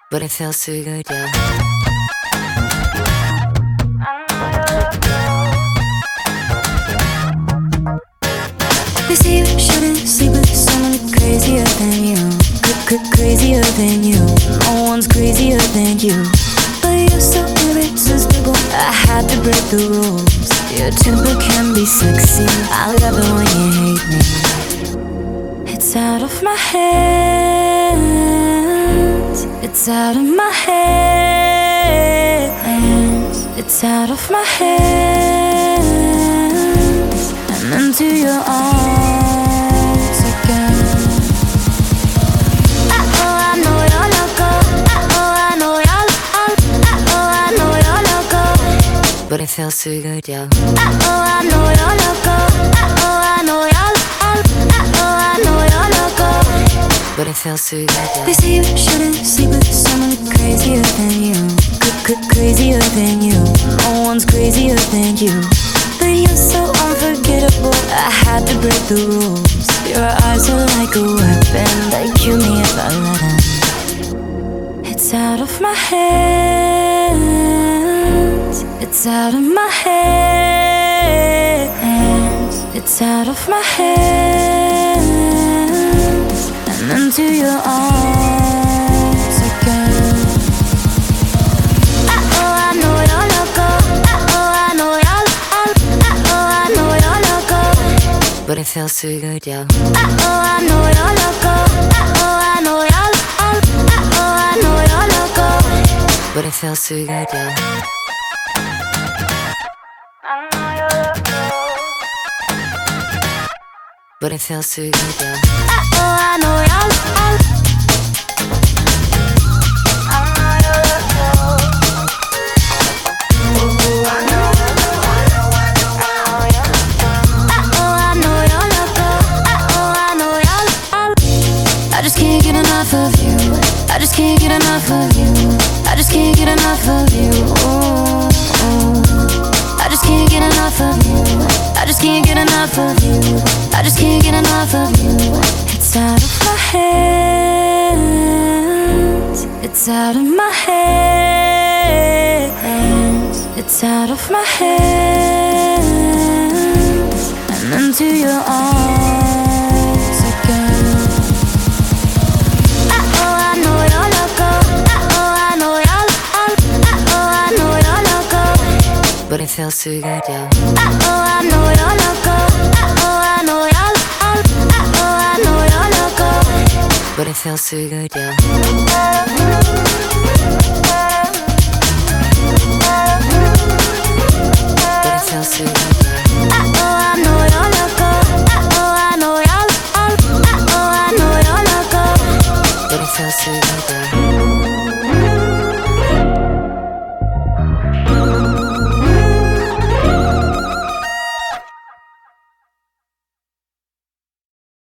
but it feels too good, yeah. They say you shouldn't sleep with someone crazier than you. Crazier than you. No one's crazier than you. But you're so irresistible, I had to break the rules. Your temper can be sexy, I love it when you hate me. It's out of my hands. It's out of my hands. It's out of my hands and into your arms again. Uh-oh, I know you're loco. Uh-oh, I know you're uh-oh, I know you're loco, but it feels too good, yeah. Uh-oh, I know you're loco. Uh-oh, I know you're uh-oh, I know you're loco, but it feels too good, yeah. They say you shouldn't sleep with someone crazier than you. Crazier than you. No one's crazier than you. But you're so unforgettable, I had to break the rules. Your eyes are like a weapon, they kill me if I let them. It's out of my hands. It's out of my hands. It's out of my hands and into your arms again. Uh-oh, I know you're loco. Uh-oh, I know you're uh-oh, I know you're loco, but it feels too good, yeah. Uh-oh, I know you're loco. Uh-oh, I know you're uh-oh, I know you're loco, but it feels too good, yeah. But it feels too good, yeah. Uh-oh, I know you're I just can't get enough of you. I just can't get enough of you. I just can't get enough of you. Ooh, ooh. I just can't get enough of you. I just can't get enough of you. I just can't get enough of you. It's out of my hands. It's out of my hands. It's out of my hands and into your arms again. But it feels too good, yeah. Uh-oh, I know you're loco. Uh-oh, I know you're uh-oh, I know you're loco, but it feels too good, yeah.